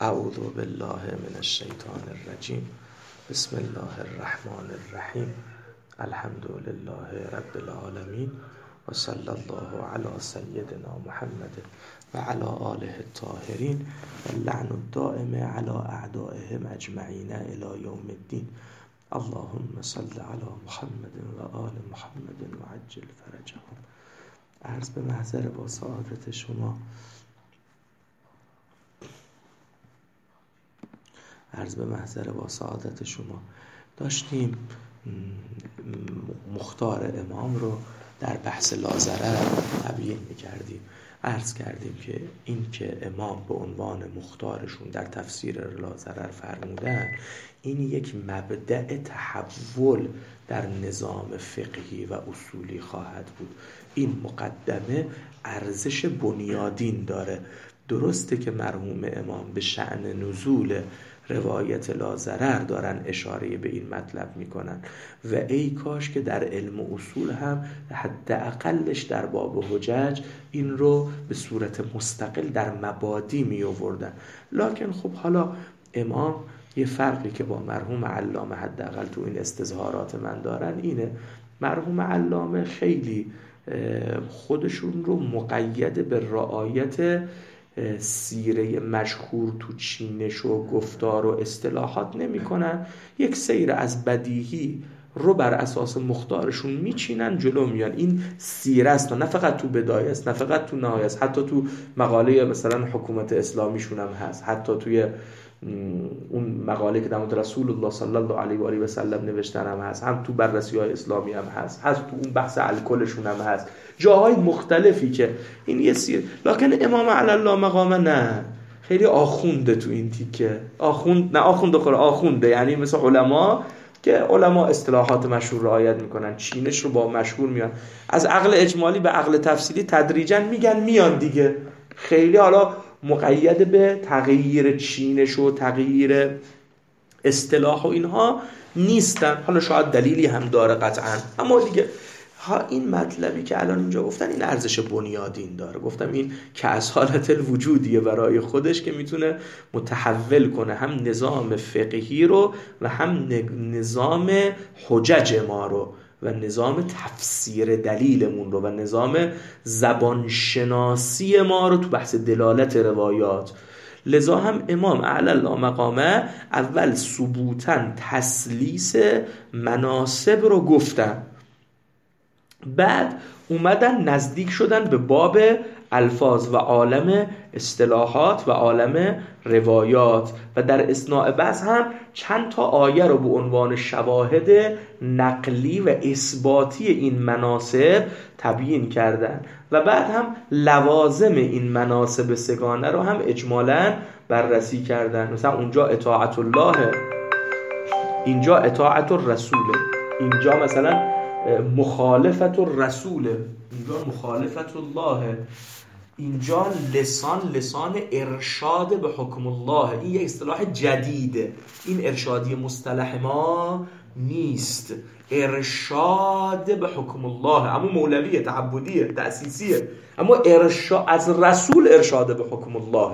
اعوذ بالله من الشیطان الرجیم. بسم الله الرحمن الرحیم. الحمد لله رب العالمین و صلی الله علی سیدنا محمد و علی آله الطاهرین و لعن الدائم علی اعدائهم اجمعین الی یوم الدین. اللهم صل علی محمد و آل محمد و عجل فرجهم. عرض به محضر با سعادت شما، داشتیم مختار امام رو در بحث لاضرر تبیین می‌کردیم. عرض کردیم که این که امام به عنوان مختارشون در تفسیر لاضرر فرمودن، این یک مبدأ تحول در نظام فقهی و اصولی خواهد بود. این مقدمه ارزش بنیادین داره. درسته که مرحوم امام به شأن نزول روایت لاضرر دارن اشاره به این مطلب میکنن و ای کاش که در علم اصول هم حداقلش در باب حجج این رو به صورت مستقل در مبادی می آوردن. لکن خب حالا امام یه فرقی که با مرحوم علامه حداقل تو این استظهارات من دارن اینه، مرحوم علامه خیلی خودشون رو مقید به رعایت سیره مشهور تو چینش و گفتار و اصطلاحات نمی کنن. یک سیر از بدیهی رو بر اساس مختارشون میچینن جلو میان. این سیره است، نه فقط تو بدایه است، نه فقط تو نهایه است، حتی تو مقاله مثلا حکومت اسلامیشون هم هست، حتی توی اون مقاله که در مورد رسول الله صلی الله علیه و آله و سلم نوشتن هم هست، هم تو بررسی‌های اسلامی هم هست تو اون بحث الکلشون هم هست، جاهای مختلفی که این یه سیر. لکن امام علی الله مقامه نه، خیلی آخونده تو این تیکه. آخونده یعنی مثل علما که علما اصطلاحات مشهور رعایت میکنن، چینش رو با مشهور میان، از عقل اجمالی به عقل تفصیلی تدریجا میان دیگه. خیلی حالا مقید به تغییر چینش و تغییر اصطلاح و اینها نیستن. حالا شاید دلیلی هم داره قطعا، اما دیگه این مطلبی که الان اینجا گفتن این ارزش بنیادین داره. گفتم این که از حالت الوجودیه برای خودش که میتونه متحول کنه هم نظام فقهی رو و هم نظام حجج ما رو و نظام تفسیر دلیلمون رو و نظام زبانشناسی ما رو تو بحث دلالت روایات. لذا هم امام اعلی الله مقامه اول ثبوتاً تسلیس مناسب رو گفتن، بعد اومدن نزدیک شدن به باب الفاظ و عالم اصطلاحات و عالم روایات و در اثناء بحث هم چند تا آیه رو به عنوان شواهد نقلی و اثباتی این مناسب تبیین کردن و بعد هم لوازم این مناسب سگانه رو هم اجمالاً بررسی کردن. مثلا اونجا اطاعت الله، اینجا اطاعت الرسول، اینجا مثلا مخالفت الرسول، اینجا مخالفت الله، اینجا لسان ارشاد به حکم الله. این یک اصطلاح جدیده، این ارشادی مصطلح ما نیست، ارشاد به حکم الله اما مولویه، تعبدیه، تأسیسیه، اما ارشاد از رسول ارشاد به حکم الله.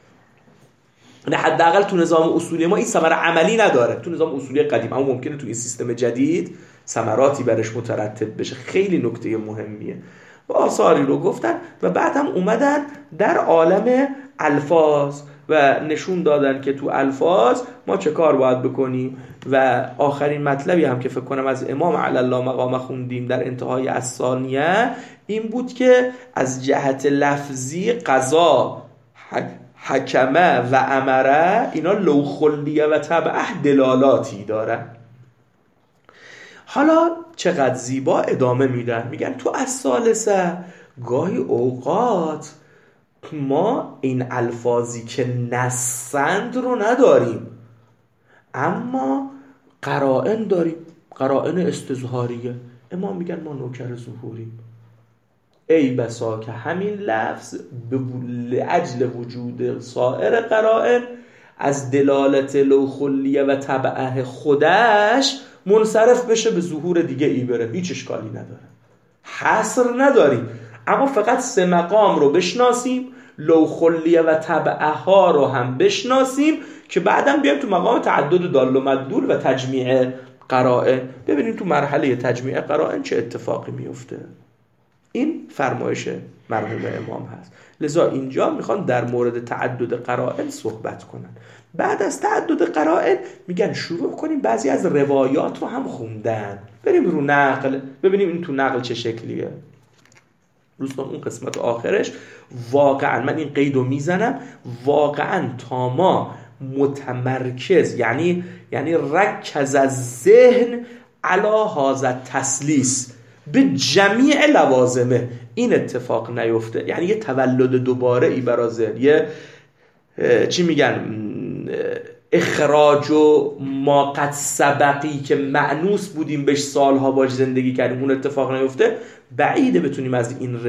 نه حداقل تو نظام اصولی ما این ثمره عملی نداره، تو نظام اصولی قدیم، اما ممکنه تو این سیستم جدید ثمراتی برش مترتب بشه. خیلی نکته مهمیه و آثاری رو گفتن و بعد هم اومدن در عالم الفاظ و نشون دادن که تو الفاظ ما چه کار باید بکنیم. و آخرین مطلبی هم که فکر کنم از امام علی الله مقام خوندیم در انتهای الثانیه این بود که از جهت لفظی قضا، حکمه و امره اینا لو خلیه و تبعه دلالاتی دارن. حالا چقدر زیبا ادامه میدن، میگن تو الثالثه گاهی اوقات ما این الفاظی که نصند رو نداریم اما قرائن داریم، قرائن استظهاریه. امام میگن ما نوکر ظهوریم. ای بسا که همین لفظ به اجل وجود سایر قرائن از دلالت لو خلیه و تبعه خودش منصرف بشه به ظهور دیگه ای بره، هیچ اشکالی نداره، حصر نداریم. اما فقط 3 مقام رو بشناسیم، لو خلیه و تبعها رو هم بشناسیم که بعدم بیایم تو مقام تعدد دال و مدلول و تجمیع قرائن ببینیم تو مرحله تجمیع قرائن چه اتفاقی میفته. این فرمایش مرحوم امام هست. لذا اینجا میخوان در مورد تعدد قرائن صحبت کنن. بعد از تعدد قرائن میگن شروع کنیم بعضی از روایات رو هم خوندن، بریم رو نقل ببینیم این تو نقل چه شکلیه. دوستان اون قسمت آخرش واقعا من این قیدو میزنم، واقعا تا ما متمرکز یعنی رکز از ذهن علا هذا تسلیس به جمیع لوازمه این اتفاق نیفته، یعنی یه تولد دوباره ای برای ذهن، یه چی میگن اخراج و ما قد سبقی که مأنوس بودیم بهش سالها باش زندگی کردیم اون اتفاق نیفته. بعیده بتونیم از این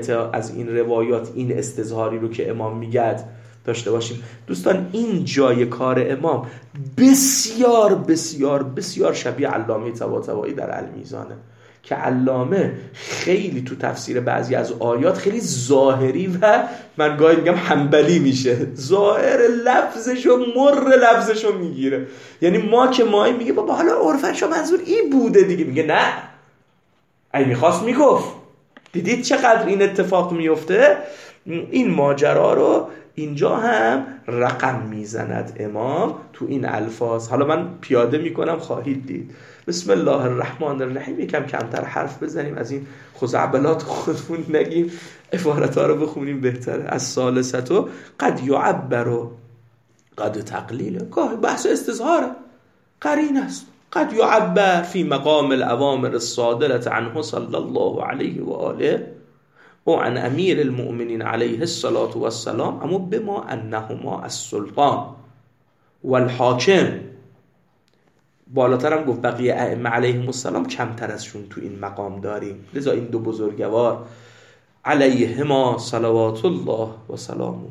روایات این استظهاری رو که امام میگه داشته باشیم. دوستان این جای کار امام بسیار بسیار بسیار شبیه علامه طباطبایی در المیزانه که علامه خیلی تو تفسیر بعضی از آیات خیلی ظاهری و من گاهی میگم حنبلی میشه، ظاهر لفظشو مر لفظشو میگیره. یعنی ما که مایی میگه بابا حالا عرفنشو منظور این بوده دیگه، میگه نه ای میخواست میگفت. دیدید چقدر این اتفاق میفته؟ این ماجرا رو اینجا هم رقم میزند امام تو این الفاظ. حالا من پیاده میکنم خواهید دید. بسم الله الرحمن الرحیم. یکم کمتر حرف بزنیم، از این خزعبلات خودمون نگیم، عبارت ها رو بخونیم بهتره. از ثالثتو قد یعبر و قد تقلیل، گاه بحث استظهاره قرین است. قد یعبر فی مقام الاوامر الصادرة عنه صلی الله علیه و آله و عن امیر المؤمنین علیه الصلاة والسلام، اما بما انهما السلطان والحاکم. بالاتر هم گفت بقیه ائمه علیهم السلام کمتر ازشون تو این مقام داریم، لذا این دو بزرگوار علیهما صلوات الله و سلامه.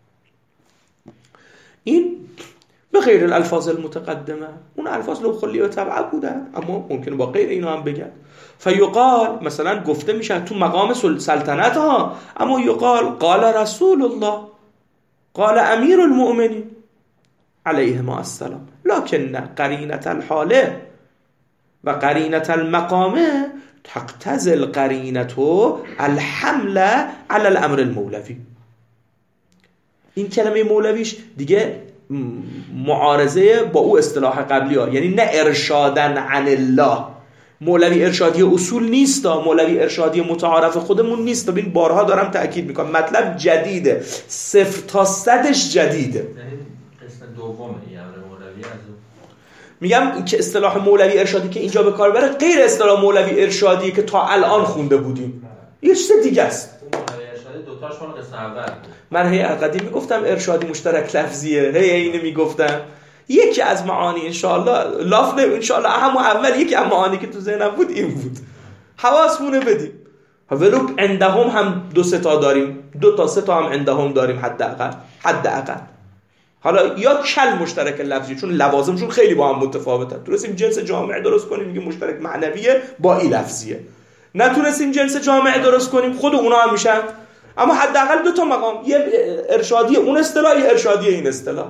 این به غیر الالفاظ المتقدمه، اون الفاظ لو خلیه و تبعه بودن اما ممکنه با غیر اینا هم بگن. فیقال مثلا گفته میشه تو مقام سلطنت ها، اما یقال قال رسول الله قال امیر المؤمنین علیهما السلام، لكن قرینة الحاله و قرینة المقامه تقتضی القرینة الحمل على الامر المولوی. این کلمه مولویش دیگه معارضه با او اصطلاح قبلی ها، یعنی نه ارشادن عن الله. مولوی ارشادی اصول نیست، مولوی ارشادی متعارف خودمون نیست. ببین بارها دارم تأکید میکنم مطلب جدیده، 0 تا 100ش جدیده. قسم دوم این امر مولوی از میگم که اصطلاح مولوی ارشادی که اینجا به کار بره غیر اصطلاح مولوی ارشادی که تا الان خونده بودیم، یه چیز دیگه است. مولوی ارشادی دو تاش مال قسم اول. من هی قدیم میگفتم ارشادی مشترک لفظیه، هی اینو میگفتم. یکی از معانی انشاءالله لاف نه انشاءالله همون اول یکی از معانی که تو ذهنم بود این بود. حواسمون بدیم. ولو عندهم هم 2 تا داریم، 2 تا 3 تا هم عندهم داریم حداقل. حالا یا کل مشترک لفظی چون لوازمشون خیلی با هم متفاوتن. تونستیم جنس جامعه درست کنیم میگه مشترک معنویه با این لفظیه. نتونستیم جنس جامعه درست کنیم خود اونا هم میشن. اما حداقل 2 تا مقام، یه ارشادی اون اصطلاح، یه ارشادی این اصطلاح.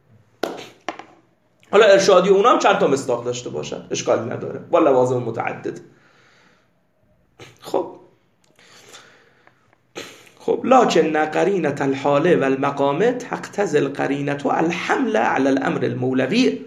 حالا ارشادی اونا هم چند تا مصداق داشته باشن اشکالی نداره با لوازم متعدد. خب لكن قرینة الحاله و المقامه تقتضی القرینة الحمل على الامر المولوی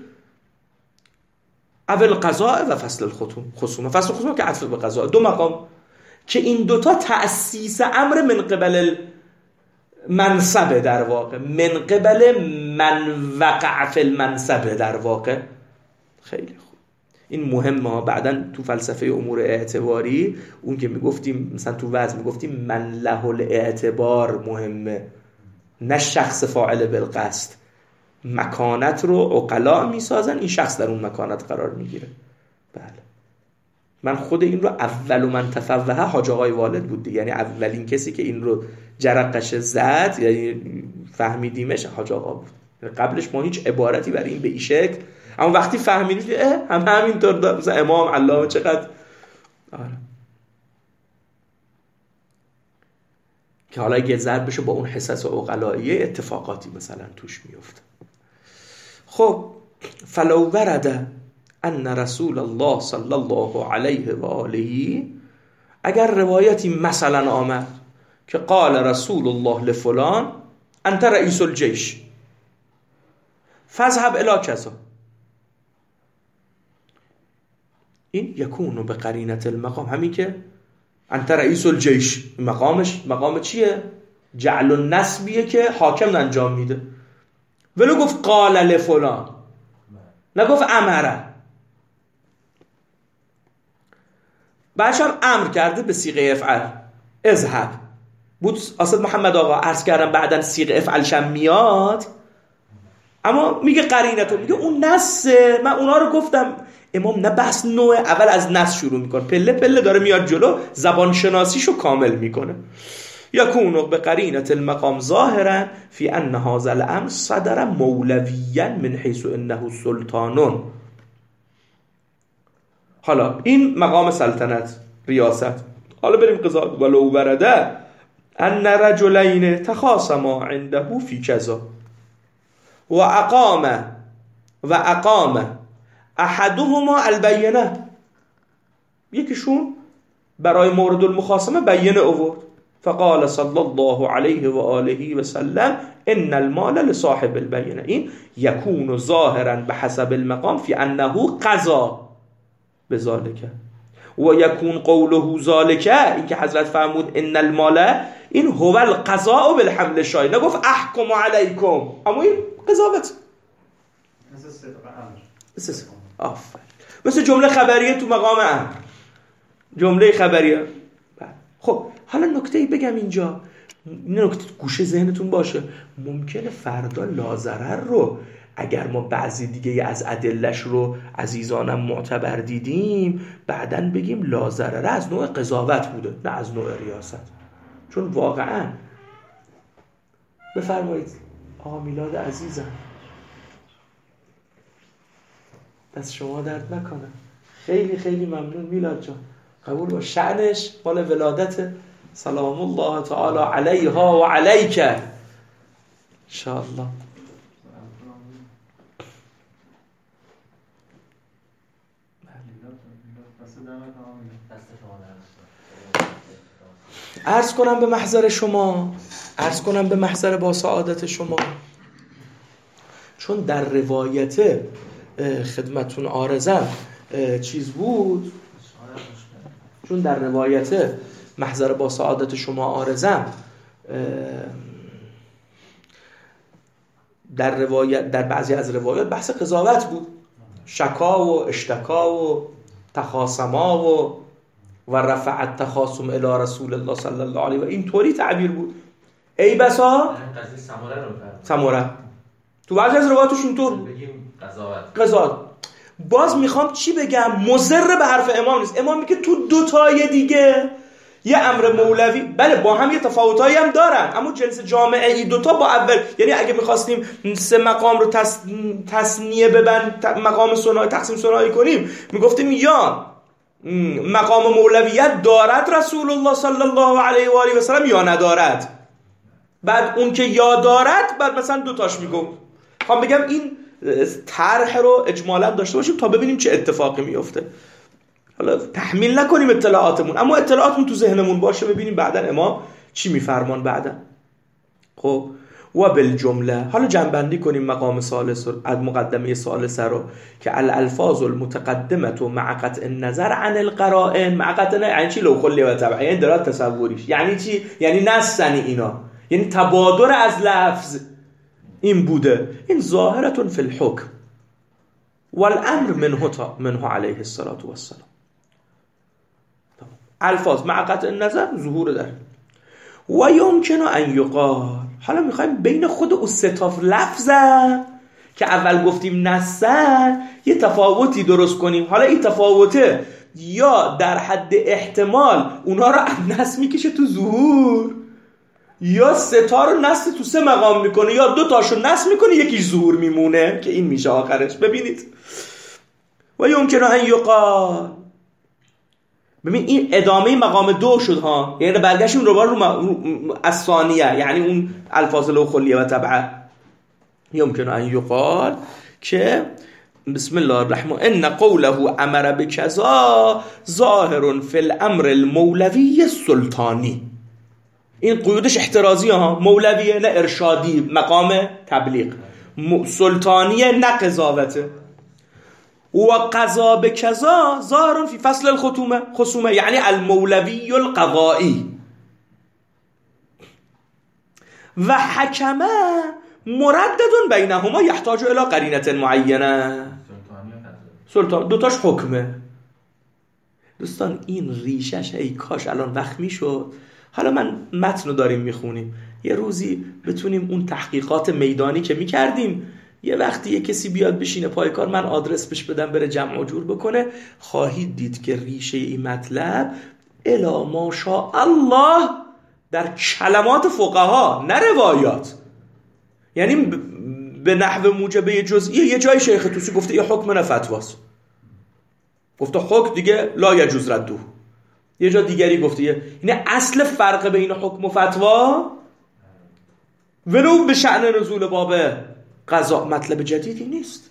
اول القضاء و فصل الخصومه. فصل الخصومه که عطف به قضاء، 2 مقام که این 2 تا تأسیس امر من قبل منصبه، در واقع من قبل من وقع فی المنصبه در واقع. خیلی خوب، این مهمه. بعدن تو فلسفه امور اعتباری اون که میگفتیم مثلا تو وضع میگفتیم من له الاعتبار مهمه، نه شخص فاعل بالقصد. مکانت رو عقلا میسازن، این شخص در اون مکانت قرار میگیره. بله من خود این رو اول من تفوه حاج آقای والد بود، یعنی اولین کسی که این رو جرقش زد یعنی فهمیدیمش حاج آقا بود. قبلش ما هیچ عبارتی برای این به این شکل، اما وقتی فهمیدیم همینطور مثلا امام علامه چقدر که حالا اگه ضرب بشه با اون حساس عقلائیه اتفاقاتی مثلا توش میفته. خب فلو ورد ان رسول الله صلی الله علیه و آله، اگر روایتی مثلا آمد که قال رسول الله لفلان انت رئیس الجیش فاذهب الی کذا، این یکونو به قرینه المقام، همین که انت رئیس الجیش مقامش مقام چیه؟ جعل النسبیه که حاکم انجام میده. ولو گفت قال لفلان، نگفت امره. بعدش هم امر کرده به صیغه افعل، اذهب. بود اسد محمد آقا عرض کردم بعدن صیغه افعلشم میاد، اما میگه قرینتو، میگه اون نسه. من اونا رو گفتم امام نه بحث نوع، اول از نس شروع میکنه، پله پله داره میاد جلو، زبان شناسیشو کامل میکنه. یکونو به قرینه المقام ظاهرا فی ان هذا الامر صدر مولویا من حیث انه سلطان. حالا این مقام سلطنت، ریاست. حالا بریم قضاوت. ولو ورده ان رجلین تخاصما عنده فی کذا و اقام احدهما البینه، یکیشون برای مورد المخاصمه بینه آورد، فقال صلی الله علیه و آله و سلم ان المال لصاحب البینه، این یکون ظاهرا بحسب المقام فی انه قضا بذالک و یکون قوله ذالک، این که حضرت فرمود ان المال، این هو القضاء بالحمل شای، نگفت احکم علیکم، اما این قضاوت مثل جمله خبریه تو مقام امر، جمله خبریه. خب حالا نکته‌ای بگم اینجا، نکته گوشه ذهنتون باشه، ممکنه فردا لازرر رو اگر ما بعضی دیگه از ادلش رو عزیزانم معتبر دیدیم، بعدن بگیم لازرر از نوع قضاوت بوده نه از نوع ریاست. چون واقعا بفرمایید آقا میلاد عزیزم، دست شما درد نکنه، خیلی خیلی ممنون میلاد جان، قبول با شأنش مال ولادت سلام الله تعالی علیها و علیک انشاءالله. عرض کنم به محضر شما، عرض کنم به محضر با سعادت شما، چون در روایت خدمتون عارضم چیز بود، چون در روایت محضر با سعادت شما عارضم در بعضی از روایات بحث قضاوت بود، شکا و اشتکا و تخاصما و رفع التخاصم الی رسول الله صلی الله علیه و این طوری تعبیر بود. ای بسا سموره تو بعضی از روایاتش اینطور بگیم قضاوت. باز میخوام چی بگم، مضر به حرف امام نیست. امام میگه تو دو تای دیگه یه امر مولوی، بله با هم یه تفاوتایی هم دارن، اما جنس جامعه این دوتا با اول، یعنی اگه میخواستیم سه مقام رو تصنیه ببند، مقام ثنایی تقسیم ثنایی کنیم، میگفتیم یا مقام مولویت دارد رسول الله صلی الله علیه و آله و سلم یا ندارد، بعد اون که یا دارد بعد مثلا دوتاش میگم. خواهم بگم این طرح رو اجمالا داشته باشیم تا ببینیم چه اتفاقی میفته. حالا تحمیل نکنیم اطلاعاتمون، اما اطلاعاتمون تو ذهنمون باشه، ببینیم بعدا امام چی میفرمان بعدا. خب و بالجمله حالا جنبندی کنیم مقام ثالث از مقدمه ثالثه رو که الالفاظ المتقدمه مع قطع النظر عن القرائن، مع قطع یعنی چی؟ لو خلی و تبع، یعنی درات تصوریش یعنی چی؟ یعنی نستنی اینا، یعنی تبادر از لفظ این بوده، این ظاهرتون فی الحکم والامر منه علیه الصلاة والسلام. الفاظ مع قطع النظر ظهور داره. و یمکن ان یقال، حالا میخوایم بین خود او ستاف لفظه که اول گفتیم نسن یه تفاوتی درست کنیم. حالا این تفاوته یا در حد احتمال اونا رو نس میکشه تو ظهور، یا ستا رو نس تو سه مقام میکنه، یا دو تاشو نس میکنه یکی ظهور میمونه که این میشه آخرش. ببینید و یمکن ان یقال ببین این ادامه مقام 2 شد ها، یعنی برگشتیم رو از ثانیه، یعنی اون الفاظ لوخلیه و تبعه. یمکن ان یقال که بسم الله الرحمن ان قوله امر بکذا ظاهر فی الامر المولوی السلطانی. این قیودش احترازیه ها، مولویه نه ارشادی، مقام تبلیغ، سلطانیه نه قضاوته. و قضا بکذا ظاهر فی فصل الخصومه یعنی المولوی القضایی. و حکمه مردد بینهما یحتاج الی قرینه معینه. سلطان دوتاش حکمه. دوستان این ریشش ای کاش الان وقت میشد. حالا من متنو داریم میخونیم، یه روزی بتونیم اون تحقیقات میدانی که میکردیم یه وقتی یه کسی بیاد بشینه پای کار، من آدرس بهش بدم بره جمع و جور بکنه، خواهید دید که ریشه این مطلب الا ماشاء الله در کلمات فقها نه روایات. یعنی به نحو موجبه جزئیه یه جای شیخ توسی گفته یه حکم نه فتواست، گفته حکم دیگه لا یجوز ردو. یه جا دیگری گفته یعنی اصل فرق بین حکم و فتوا ولو به شأن نزول باب قضا مطلب جدیدی نیست.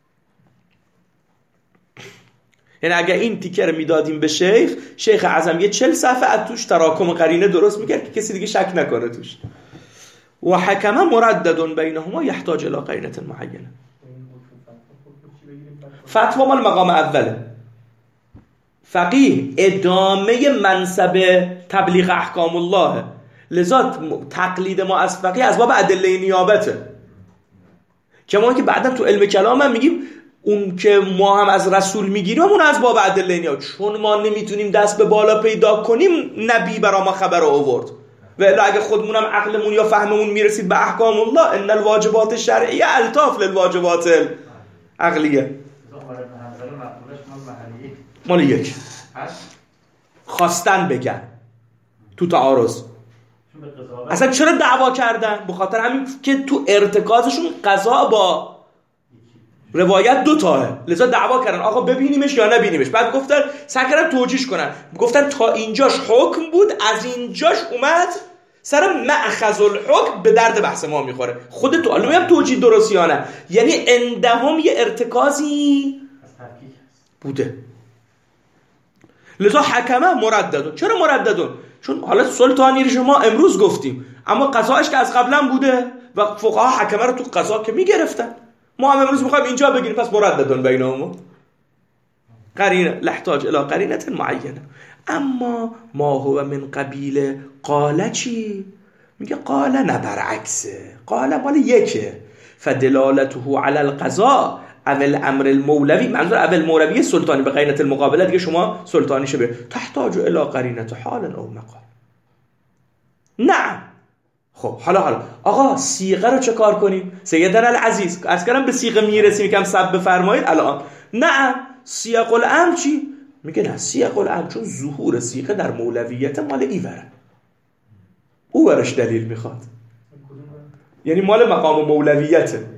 یعنی اگر این تیکر میدادیم به شیخ اعظم یه 40 صفحه از توش تراکم قرینه درست میکرد که کسی دیگه شک نکنه توش. و حکمه مردد بینهما یحتاج الی قرینه معینه. فتوا مال مقام اوله، فقیه ادامه منصب تبلیغ احکام الله، لذا تقلید ما از فقیه از باب ادله نیابته. که ما که بعدا تو علم کلام هم میگیم اون که ما هم از رسول میگیریم اون از باب ادله نیابت، چون ما نمیتونیم دست به بالا پیدا کنیم نبی برا ما خبر آورد. و الا اگه خودمونم عقلمون یا فهممون میرسید به احکام الله، ان الواجبات الشرعیه الطاف للواجبات العقلیه. مال یک خواستن بگن تو تعارض اصلا چرا دعوا کردن؟ به خاطر همین که تو ارتکازشون قضا با روایت 2 تاه، لذا دعوا کردن آقا ببینیمش یا نبینیمش. بعد گفتن سعی کردن توجیهش کنن، گفتن تا اینجاش حکم بود، از اینجاش اومد سر مأخذ الحکم به درد بحث ما میخوره. خود تو علمی هم توجیه درستیانه، یعنی اندهم یه ارتکازی بوده. لذا حکمه مرددون. چرا مرددون؟ چون حالا سلطانی رو شما امروز گفتیم، اما قضاش که از قبلا بوده و فقها حکمه رو تو قضا که میگرفتن، ما هم امروز میخوایم اینجا بگیریم، پس مرددون بینهما قرینه لحتاج الی قرینه معینه. اما ما هو من قبیل قاله چی؟ میگه قاله نه برعکسه، قاله مال یکه. فدلالته علی القضاء اول امر المولوی، منظور اول مولوی سلطانی به قرینه المقابله دیگه شما سلطانی شه تحتاج الی قرینه حال او مقال. نه خب حالا آقا صیغه رو چه کار کنیم؟ سیدنا العزیز از کردم به صیغه میرسیم، یکم سب بفرمایید الان. نه سیاق الامر چی؟ میگه نه سیاق الامر چون ظهور صیغه در مولویت مال ایوره، او برش دلیل میخواد، یعنی مال مقام مولویته.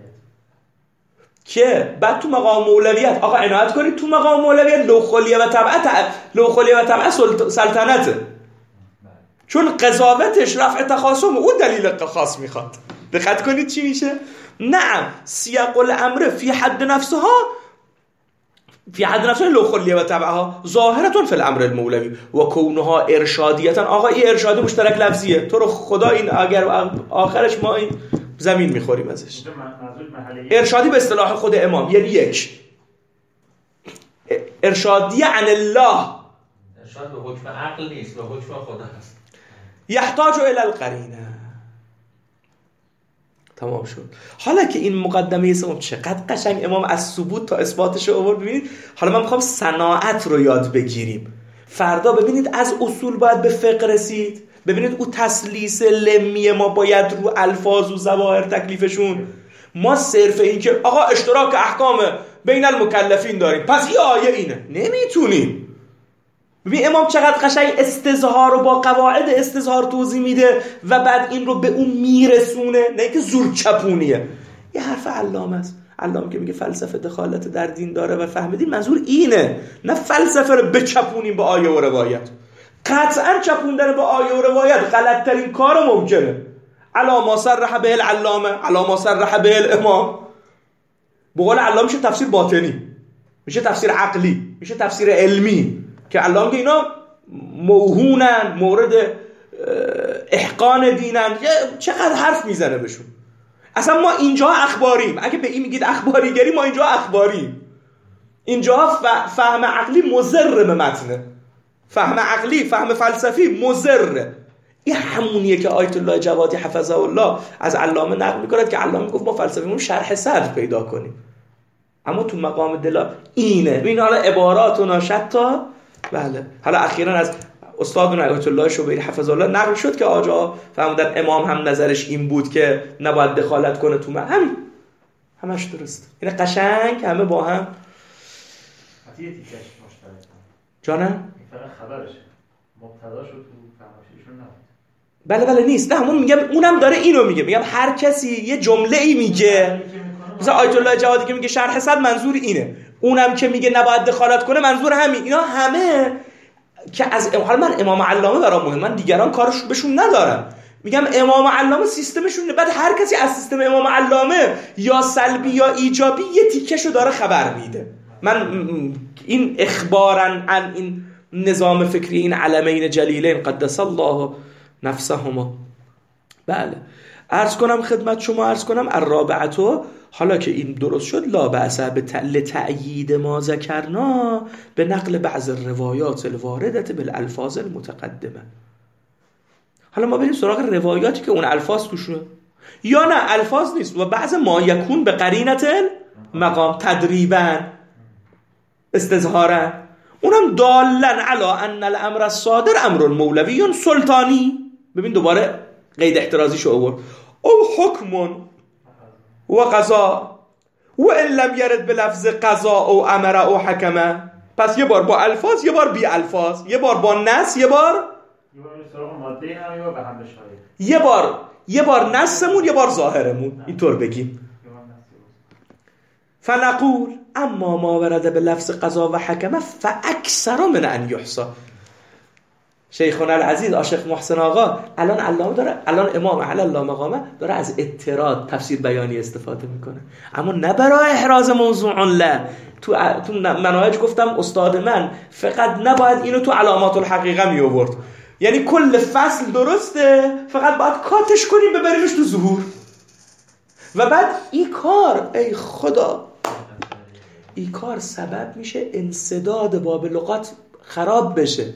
که بعد تو مقام مولویت آقا عنایت کنید، تو مقام مولویت لوخلیه و طبعه سلطنته، چون قضاوتش رفع تخاصم او دلیل خاص میخواد. دقت کنید چی میشه؟ نعم سیاق الامر فی حد نفسها لوخلیه و طبعها ظاهرتون فی الامر المولوی و کونها ارشادیتن. آقا این ارشادی مشترک لفظیه، تو رو خدا این اگر آخرش ما این زمین میخوریم ازش. ارشادی به اصطلاح خود امام یعنی یک ارشادی عن الله، ارشاد به حکم عقل نیست، به حکم خدا هست. یحتاج الی القرینه. تمام شد. حالا که این مقدمه سوم چقدر قشنگ امام از ثبوت تا اثباتش آورد، ببینید حالا من میخوام صناعت رو یاد بگیریم. فردا ببینید از اصول باید به فقه رسید، ببینید او تسلیس لمی ما باید رو الفاظ و ظواهر تکلیفشون. ما صرف این که آقا اشتراک احکام بین المکلفین داریم پس این آیه اینه، نمیتونیم. ببین امام چقدر قشنگ استظهار رو با قواعد استظهار توضیح میده و بعد این رو به اون میرسونه، نه که زور چپونیه. یه حرف علامه است، علامه که میگه فلسفه دخالت در دین داره و فهمیدین منظور اینه، نه فلسفه رو بچپونیم به آیه و روایت. قطعا چپوندن به آیه و روایت غلط‌ترین کار ممکنه. علا ما صرح به العلامه، علا ما صرح به الامام. به قول علامه میشه تفسیر باطنی، میشه تفسیر عقلی، میشه تفسیر علمی که علامه اینا موهونن، مورد احقان دینن. چقدر حرف میزنه بهشون. اصلا ما اینجا اخباریم. اگه به این میگید اخباریگری، ما اینجا اخباریم. اینجا فهم عقلی مضر به متنه، فهم عقلی، فهم فلسفی مضره. این همونیه که آیت الله جوادی حفظه الله از علامه نقل میکنه که علامه میگفت ما فلسفیمون شرح صدر پیدا کنیم. اما تو مقام دلا اینه. ببین حالا عبارات و ناشتا. بله حالا اخیراً از استاد آیت الله شبیری حفظه الله نقل شد که آجا فهمیدن امام هم نظرش این بود که نباید دخالت کنه تو همین. همش درست. این قشنگ همه با هم یه تیکش مشترک جانم این فقط خبرشه، مبتداشو تو فهمشیشون بله نبود. بله نیست. نه همون میگم، اونم داره اینو میگم هر کسی یه جمله ای میگه. مثلا آیت الله جوادی که میگه شرح صد منظور اینه، اونم که میگه نباید دخالت کنه منظور همین. اینا همه که از حالا من امام علامه برام مهم، من دیگران کارش بهشون ندارم. میگم امام علامه سیستمشون، بعد هر کسی از سیستم امام علامه یا سلبی یا ایجابی یه تیکشو داره خبر میده. من این اخباراً عن این نظام فکری این علمین جلیلین قدس الله نفسهما. بله عرض کنم خدمت شما، عرض کنم الرابعتو، حالا که این درست شد، لا بأس لتأیید ما ذکرنا به نقل بعض الروایات الواردة بالالفاظ المتقدمه. حالا ما بریم سراغ روایاتی که اون الفاظ توشه، یا نه الفاظ نیست و بعض ما یکون به قرینت مقام تدریبا استظهارا، اونم دالن علی ان الامر الصادر امر مولوی سلطانی. ببین دوباره قید احترازی شو آورد، او حکم و قضا و ان لم یرد به لفظ قضا او امر او حکمه. پس یه بار با الفاظ، یه بار بی الفاظ، یه بار با نص، یه بار یه بار نصمون، یه بار ظاهرمون. اینطور بگیم. فنقول اما ما ورد به لفظ قضا و حکمه فاکثر من ان یحصى. شیخنا العزیز عاشق محسن آقا الان علامه داره، الان امام علی الله مقامه داره از اضطراد تفسیر بیانی استفاده میکنه، اما نه برای احراز موضوع له. تو مناهج گفتم استاد من فقط نباید اینو تو علامات الحقیقه می آورد، یعنی کل فصل درسته، فقط باید کاتش کنیم ببریمش تو ظهور. و بعد این کار ای خدا، این کار سبب میشه انسداد باب لغات خراب بشه.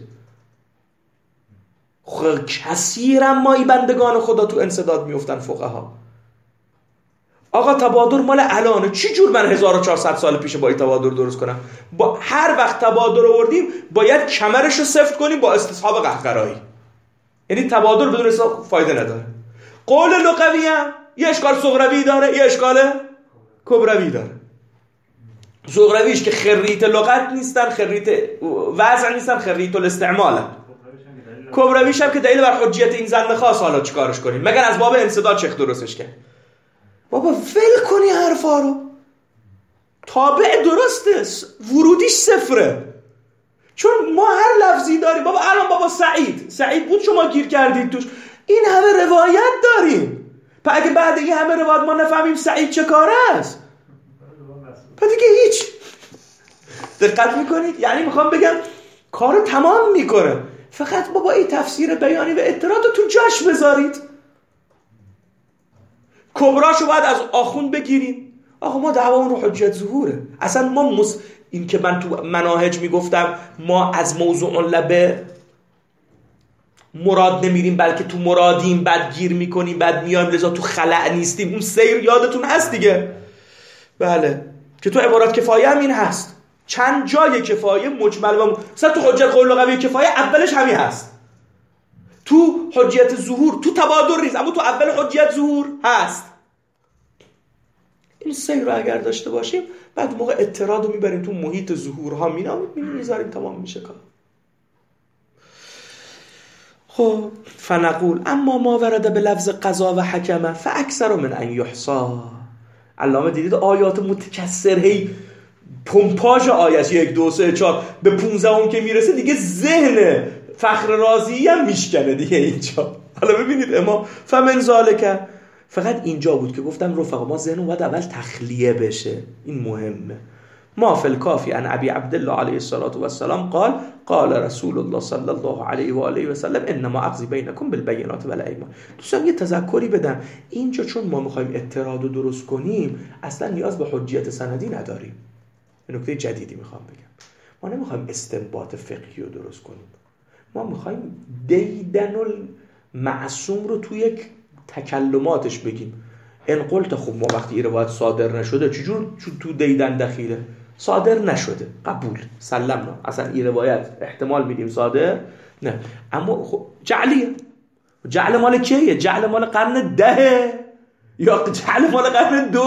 کثیرا ما ای بندگان خدا تو انسداد میفتن فقها. آقا تبادر مال الانه، چی جور من 1400 سال پیش با این تبادر درست کنم؟ با هر وقت تبادر آوردیم باید کمرش رو سفت کنیم با استصحاب قهقرایی. یعنی تبادر بدون استصحاب فایده نداره. قول لغوی هم یه اشکال صغروی داره، یه اشکال کبروی داره. صغرویش که خریت لغت نیستن، خریت وضع نیستن، خریت الاستعمال. کبرویش هم که دلیل بر حجیت این زن خاص. حالا چیکارش کنیم مگر از باب انسداد چخ درستش کرد؟ بابا ول کنی حرفا رو، تابع درسته، ورودیش صفره. چون ما هر لفظی داریم. بابا الان بابا سعید بود شما گیر کردید توش، این همه روایت داریم. پس اگه بعد این همه روایت ما نفهمیم سعید چه کاره است، پس دیگه هیچ. دقت میکنید؟ یعنی میخوام بگم کارو تمام میکنه، فقط بابا این تفسیر بیانی و اعتراض رو تو جاش بذارید. کبراشو باید از آخوند بگیریم. آقا ما دعوامون رو حجت ظهوره. اصلا ما این که من تو مناهج میگفتم ما از موضوع لبه مراد نمیریم بلکه تو مرادیم، بعد گیر میکنیم، بعد میایم لذا تو خلأ نیستیم. اون سیر یادتون هست دیگه. بله که تو عبارات کفایه هم این هست، چند جای کفایه مجمل و مثلا تو حجت قول لغوی کفایه اولش همین هست، تو حجیت ظهور تو تبادر نیست، اما تو اول حجیت ظهور هست. این سیر رو اگر داشته باشیم بعد موقع اعتراض رو میبریم تو محیط ظهورها میذاریم تمام میشه کار. خب فنقول اما ما ورده به لفظ قضا و حکمه فاکثر من ان یحصى. علامه دیدید آیات متکثر هی پمپاژ آیت 1 2 3 4 به 15 که میرسه دیگه ذهن فخر رازی هم میشکنه دیگه اینجا. حالا ببینید امام فمن ذالک، فقط اینجا بود که گفتم رفقا ما ذهن باید اول تخلیه بشه، این مهمه. ما فی الکافی عن ابی عبدالله علیه الصلاة والسلام قال رسول الله صلی الله علیه و آله و سلم انما اقضی بینکم بالبینات والایمان. دوستان یه تذکری بدم، اینجا چون ما میخوایم اعتراض رو درست کنیم اصلا نیاز به حجیت سندی نداریم. این نکته جدیدی میخوام بگم، ما نمیخوایم استنباط فقهی رو درست کنیم، ما میخوایم دیدن المعصوم رو توی یک تکلماتش بگیم. ان قلت خب ما وقتی روایت صادر نشده چجور تو دیدن دخیله؟ صادر نشده قبول سلمنا، اصلا این روایت احتمال میدیم صادر نه، اما خب جعلیه. جعل مال کیه؟ جعل مال قرن 10 یا جعل مال قرن 2؟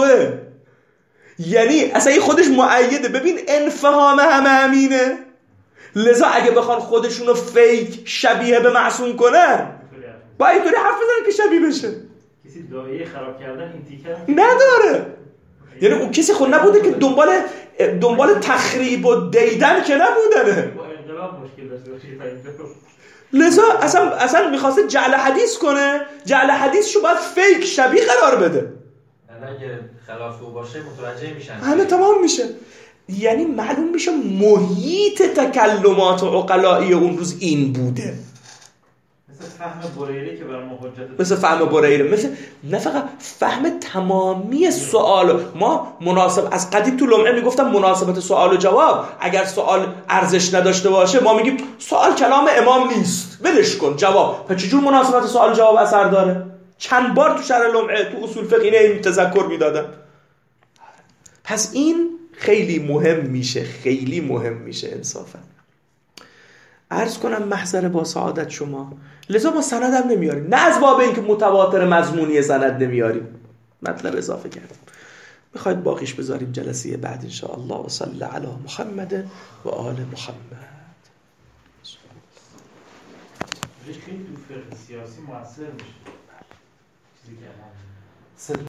یعنی اصلا این خودش مؤیده. ببین انفهام همه همینه، لذا اگه بخوان خودشونو فیک شبیه به معصوم کنن با اینطوری حرف بزنن که شبیه بشه. کسی دایه خراب کردن این تیکه نداره. یعنی اون کسی خود نبوده که دنبال تخریب و دیدن که نبودنه. با انقلاب مشکل داشته باشه. لذا اصلا میخواسته جعل حدیث کنه، جعل حدیثشو باید فیک شبیه قرار بده. اگه خلاف او باشه متوجه میشن، همه تمام میشه. یعنی معلوم میشه محیط تکلمات و عقلایی اون روز این بوده. مثل فهم بریری که بر ما حجت، مثل فهم بریری، مثل نه فقط فهم تمامی سوال. ما مناسب از قدیم تو لمعه میگفتم مناسبت سوال و جواب، اگر سوال ارزش نداشته باشه ما میگیم سوال کلام امام نیست ولش کن جواب. پس چجور مناسبت سوال و جواب اثر داره؟ چند بار تو شرح لمعه تو اصول فقهی این تذکر میدادن. پس این خیلی مهم میشه انصافا. عرض کنم محضر با سعادت شما، لذا ما سند هم نمیاریم، نه از باب اینکه متواتر مضمونی سند نمیاریم، مطلب اضافه کردیم. میخواید باقیش بذاریم جلسه بعد ان شاء الله. و صلی علی محمد و آل محمد. خیلی تو فقه سیاسی موثر میشه چیزی که